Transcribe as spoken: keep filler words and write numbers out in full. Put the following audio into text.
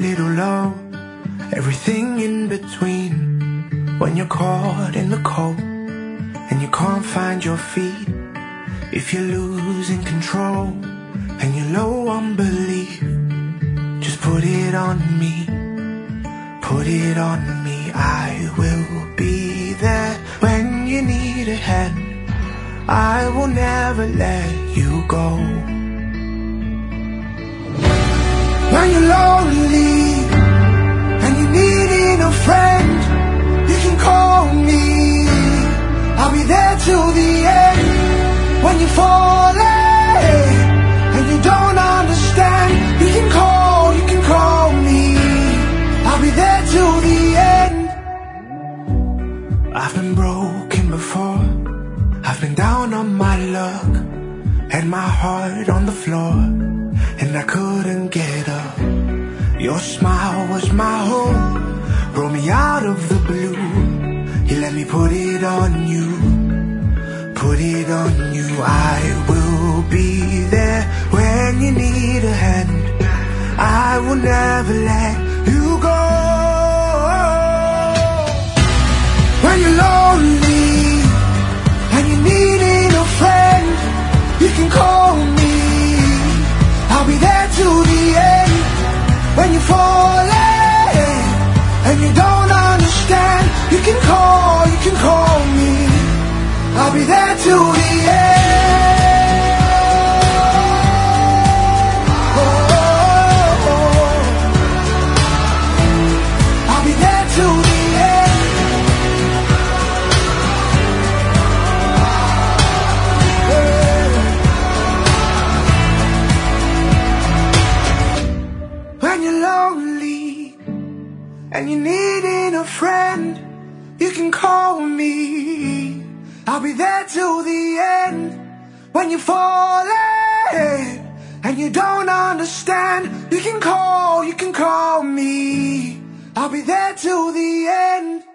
little low, everything in between. When you're caught in the cold and you can't find your feet, if you're losing control and you're low on belief, just put it on me, put it on me. I will be there when you need a hand. I will never let you go. When you're lonely and you're needing a friend, you can call me. I'll be there till the end. When you're falling and you don't understand, you can call, you can call me. I'll be there till the end. I've been broken before, I've been down on my luck, had my heart on the floor, and I couldn't get up. Your smile was my hope, brought me out of the blue. You let me put it on you, put it on you. I will be there when you need a hand. I will never let you go. When you're lonely and you're needing a friend, you can call me. I'll be there till the end. When you're falling and you don't understand, you can call, you can call me. I'll be there till the end. Oh, oh, oh. I'll be there till the end. When you're lonely and you're needing a friend, you can call me. I'll be there till the end. When you're falling and you don't understand, you can call, you can call me. I'll be there till the end.